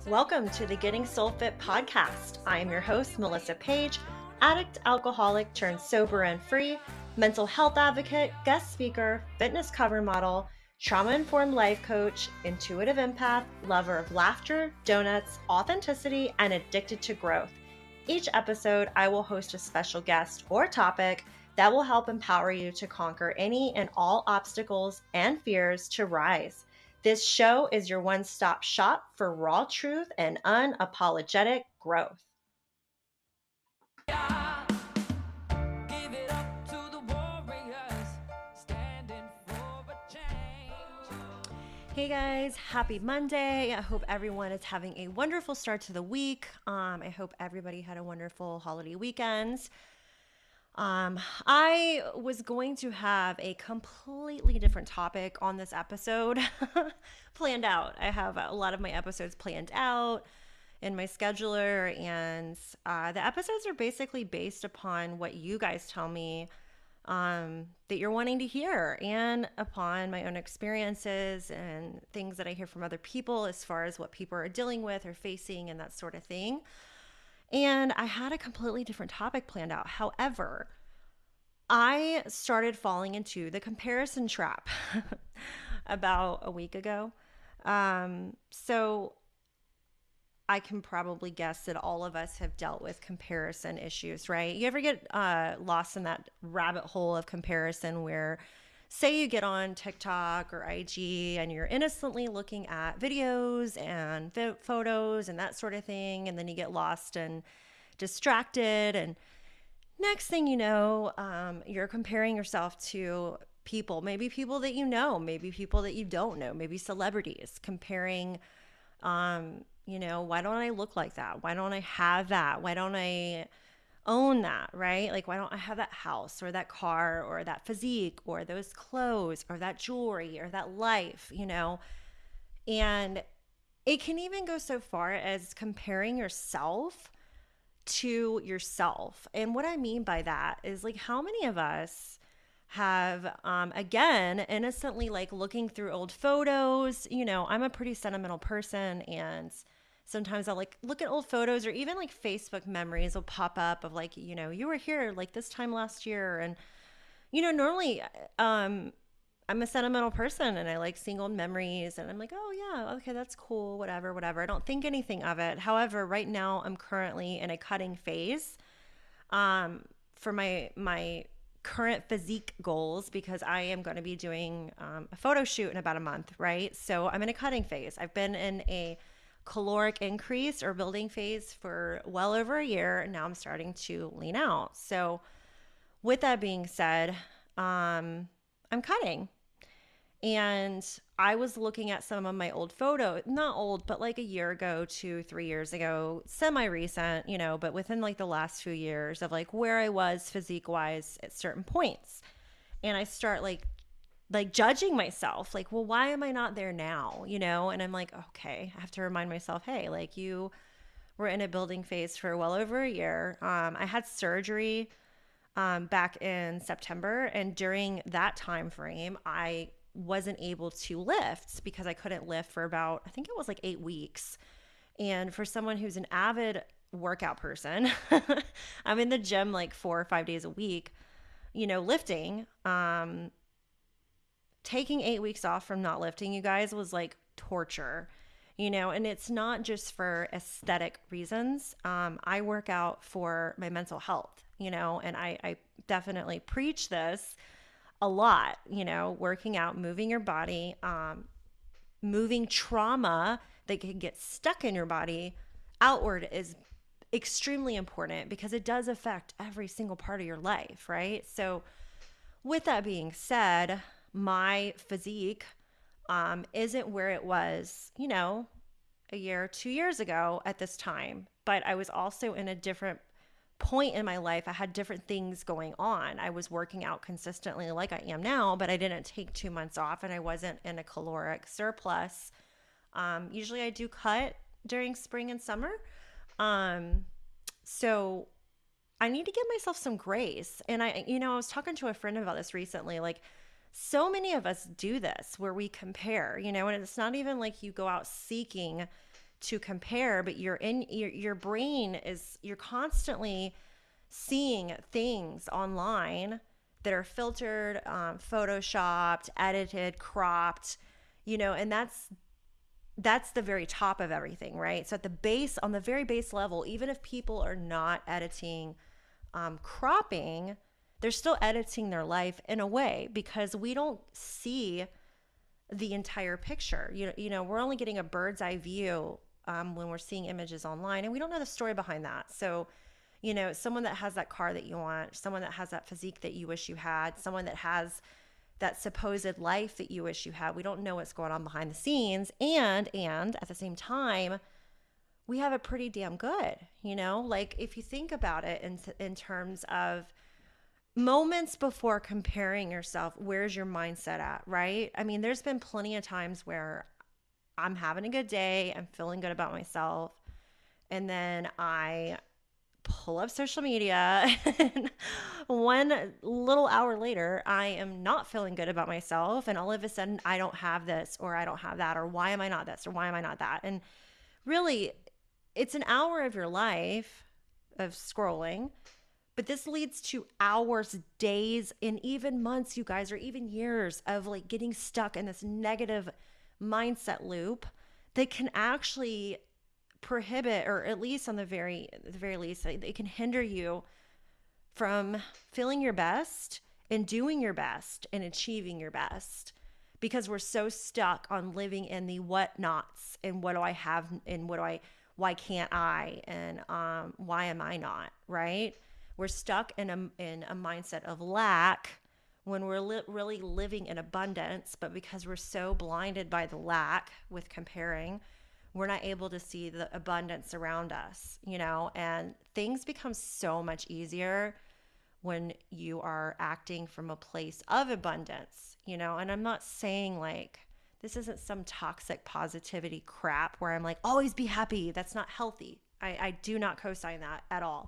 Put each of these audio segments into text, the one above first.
Welcome to the Getting Soul Fit podcast. I am your host, Melissa Page, addict, alcoholic turned sober and free, mental health advocate, guest speaker, fitness cover model, trauma-informed life coach, intuitive empath, lover of laughter, donuts, authenticity, and addicted to growth. Each episode, I will host a special guest or topic that will help empower you to conquer any and all obstacles and fears to rise. This show is your one-stop shop for raw truth and unapologetic growth. Hey guys, happy Monday. I hope everyone is having a wonderful start to the week. I hope everybody had a wonderful holiday weekend. I was going to have a completely different topic on this episode planned out. I have a lot of my episodes planned out in my scheduler, and the episodes are basically based upon what you guys tell me that you're wanting to hear, and upon my own experiences and things that I hear from other people as far as what people are dealing with or facing and that sort of thing. And I had a completely different topic planned out. However, I started falling into the comparison trap about a week ago. So I can probably guess that all of us have dealt with comparison issues, right? You ever get lost in that rabbit hole of comparison where, say you get on TikTok or IG and you're innocently looking at videos and photos and that sort of thing, and then you get lost and distracted, and next thing you know, you're comparing yourself to people, maybe people that you know, maybe people that you don't know, maybe celebrities, comparing, why don't I look like that? Why don't I have that? Why don't I own that, right? Like, why don't I have that house or that car or that physique or those clothes or that jewelry or that life, And it can even go so far as comparing yourself to yourself. And what I mean by that is, like, how many of us have, again, innocently, like, looking through old photos. I'm a pretty sentimental person, and sometimes I'll, like, look at old photos, or even, like, Facebook memories will pop up of, like, you were here, like, this time last year. And, normally, I'm a sentimental person, and I like seeing old memories, and I'm like, oh yeah, okay, that's cool, whatever. I don't think anything of it. However, right now I'm currently in a cutting phase for my current physique goals, because I am going to be doing a photo shoot in about a month, right? So I'm in a cutting phase. I've been in a caloric increase or building phase for well over a year, and now I'm starting to lean out. So with that being said, I'm cutting. And I was looking at some of my old photos, not old, but like a year ago, 2-3 years ago, semi-recent, but within like the last few years of like where I was physique wise at certain points. And I start like judging myself, like, well, why am I not there now? And I'm like, okay, I have to remind myself, hey, like, you were in a building phase for well over a year. I had surgery back in September. And during that time frame, I wasn't able to lift because I couldn't lift for about, I think it was like 8 weeks. And for someone who's an avid workout person, I'm in the gym like 4 or 5 days a week, lifting. Taking 8 weeks off from not lifting, you guys, was like torture, and it's not just for aesthetic reasons. I work out for my mental health, and I definitely preach this a lot, working out, moving your body, moving trauma that can get stuck in your body outward is extremely important, because it does affect every single part of your life, right? So with that being said, my physique isn't where it was, a year, 2 years ago at this time, but I was also in a different point in my life. I had different things going on. I was working out consistently like I am now, but I didn't take 2 months off, and I wasn't in a caloric surplus. Usually I do cut during spring and summer. So I need to give myself some grace. And I was talking to a friend about this recently, like, so many of us do this where we compare, and it's not even like you go out seeking to compare, but your brain is, you're constantly seeing things online that are filtered, photoshopped, edited, cropped, and that's the very top of everything, right? So at the base, on the very base level, even if people are not editing, cropping, they're still editing their life in a way, because we don't see the entire picture. We're only getting a bird's eye view, when we're seeing images online, and we don't know the story behind that. So, someone that has that car that you want, someone that has that physique that you wish you had, someone that has that supposed life that you wish you had, we don't know what's going on behind the scenes. And at the same time, we have it pretty damn good. Like, if you think about it in terms of moments before comparing yourself, where's your mindset at, right? I mean, there's been plenty of times where I'm having a good day, I'm feeling good about myself, and then I pull up social media and one little hour later, I am not feeling good about myself, and all of a sudden I don't have this, or I don't have that, or why am I not this, or why am I not that? And really, it's an hour of your life of scrolling, but this leads to hours, days, and even months, you guys, or even years of like getting stuck in this negative mindset loop that can actually prohibit, or at least on the very least, it can hinder you from feeling your best and doing your best and achieving your best, because we're so stuck on living in the what nots, and what do I have, and why can't I, and why am I not, right? We're stuck in a mindset of lack when we're really living in abundance, but because we're so blinded by the lack with comparing, we're not able to see the abundance around us, and things become so much easier when you are acting from a place of abundance, and I'm not saying like, this isn't some toxic positivity crap where I'm like, always be happy. That's not healthy. I do not co-sign that at all.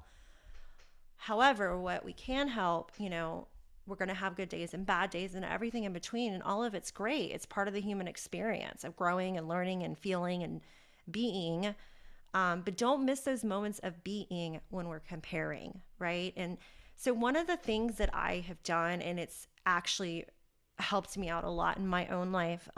However, what we can help, we're going to have good days and bad days and everything in between, and all of it's great. It's part of the human experience of growing and learning and feeling and being. But don't miss those moments of being when we're comparing, right? And so one of the things that I have done, and it's actually helped me out a lot in my own life,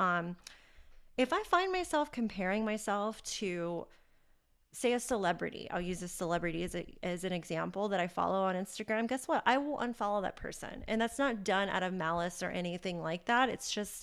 if I find myself comparing myself to, say, a celebrity, I'll use a celebrity as an example that I follow on Instagram, guess what? I will unfollow that person. And that's not done out of malice or anything like that. It's just,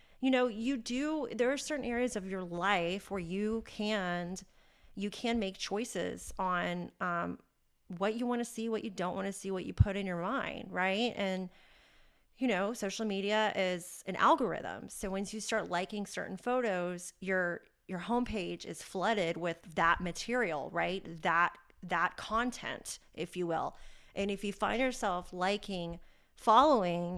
there are certain areas of your life where you can make choices on what you want to see, what you don't want to see, what you put in your mind, right? And social media is an algorithm. So once you start liking certain photos, your homepage is flooded with that material, right? That content, if you will. And if you find yourself liking, following,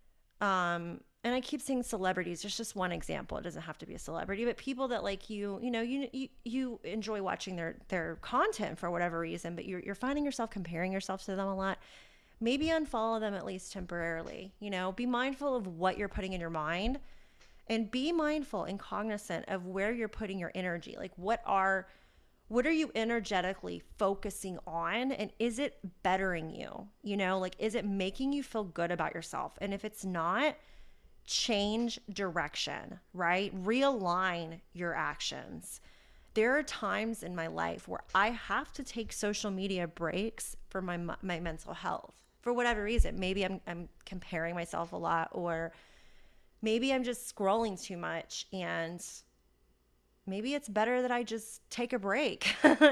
and I keep saying celebrities, there's just one example. It doesn't have to be a celebrity, but people that like you enjoy watching their content for whatever reason, but you're finding yourself comparing yourself to them a lot. Maybe unfollow them, at least temporarily. Be mindful of what you're putting in your mind, and be mindful and cognizant of where you're putting your energy. Like, what are you energetically focusing on, and is it bettering you? Like, is it making you feel good about yourself? And if it's not, change direction, right? Realign your actions. There are times in my life where I have to take social media breaks for my mental health for whatever reason. Maybe I'm comparing myself a lot, or maybe I'm just scrolling too much, and maybe it's better that I just take a break.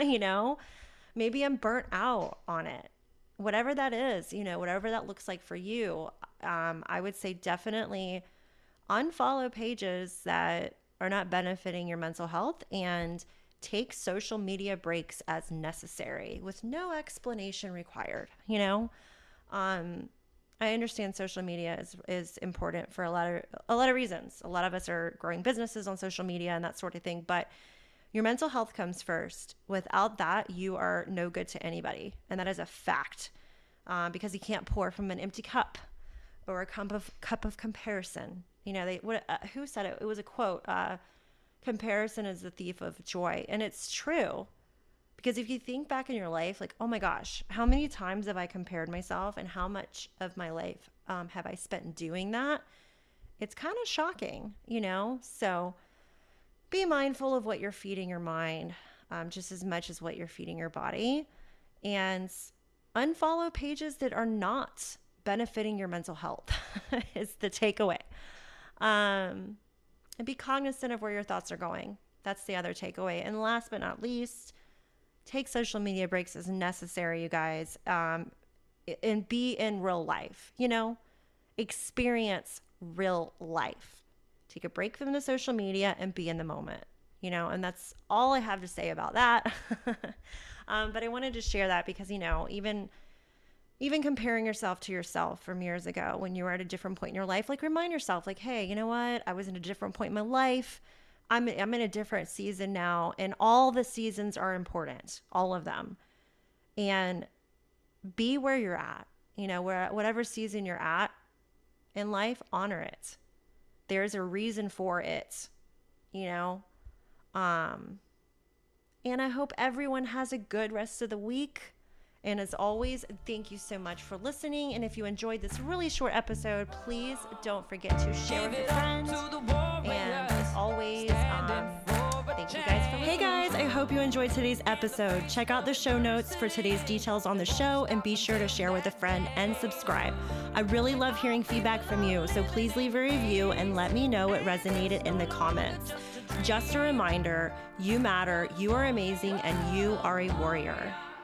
Maybe I'm burnt out on it. Whatever that is, whatever that looks like for you, I would say definitely unfollow pages that are not benefiting your mental health, and take social media breaks as necessary with no explanation required. I understand social media is important for a lot of reasons. A lot of us are growing businesses on social media and that sort of thing, but your mental health comes first. Without that, you are no good to anybody, and that is a fact, because you can't pour from an empty cup or a cup of comparison. Who said it? It was a quote. comparison is the thief of joy. And it's true. Because if you think back in your life, like, oh my gosh, how many times have I compared myself and how much of my life have I spent doing that? It's kind of shocking, you know? So be mindful of what you're feeding your mind, just as much as what you're feeding your body. And unfollow pages that are not benefiting your mental health is the takeaway. And be cognizant of where your thoughts are going. That's the other takeaway. And last but not least, take social media breaks as necessary, you guys, and be in real life, you know, experience real life. Take a break from the social media and be in the moment, you know, and that's all I have to say about that. But I wanted to share that because, you know, even comparing yourself to yourself from years ago when you were at a different point in your life, like remind yourself like, hey, you know what? I was in a different point in my life. I'm in a different season now, and all the seasons are important, all of them. And be where you're at, you know, whatever season you're at in life, honor it. There's a reason for it, you know. And I hope everyone has a good rest of the week. And as always, thank you so much for listening. And if you enjoyed this really short episode, please don't forget to share with a friend. And as always, thank you guys for listening. Hey guys, I hope you enjoyed today's episode. Check out the show notes for today's details on the show and be sure to share with a friend and subscribe. I really love hearing feedback from you, so please leave a review and let me know what resonated in the comments. Just a reminder, you matter, you are amazing, and you are a warrior.